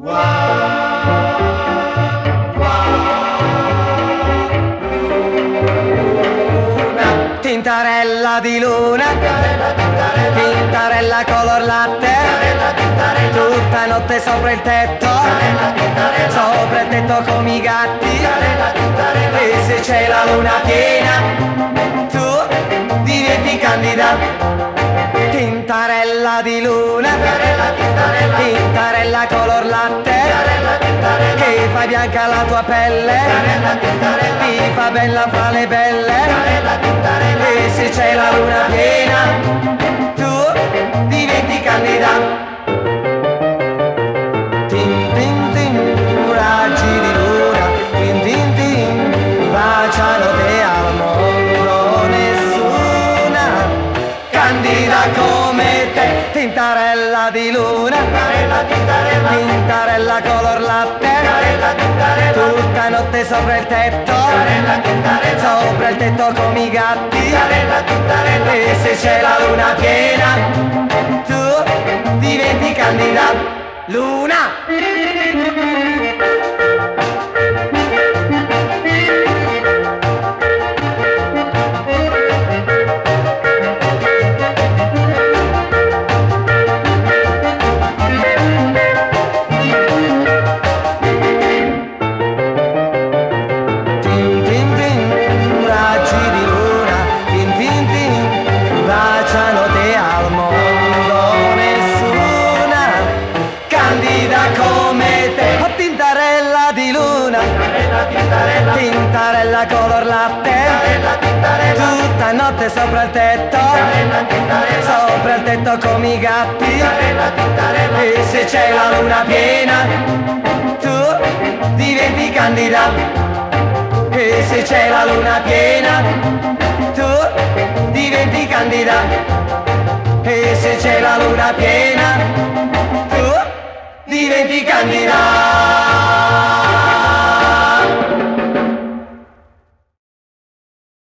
Tintarella di luna, tintarella color latte, tutta notte sopra il tetto, sopra il tetto come i gatti, e se c'è la luna piena, tu diventi candida. Tintarella di luna, tintarella color latte, che fa bianca la tua pelle, ti fa bella fra le belle, e se c'è la luna piena, tu diventi candida. Tin tin tin, raggi di luna, tin tin tin, baciano te al mondo, nessuna candida come te. Tintarella di luna, tintarella color latte, tutta notte sopra il tetto, sopra il tetto come i gatti, e se c'è la luna piena, tu diventi candida. Luna! Tin tin tin, raggi di luna, tin tin tin, baciano te al mondo, nessuna candida come te. Oh, tintarella di luna, tintarella color latte, tutta notte sopra il tetto, sopra il tetto come i gatti, e se c'è la luna piena, tu diventi candida. E se c'è la luna piena, tu diventi candida.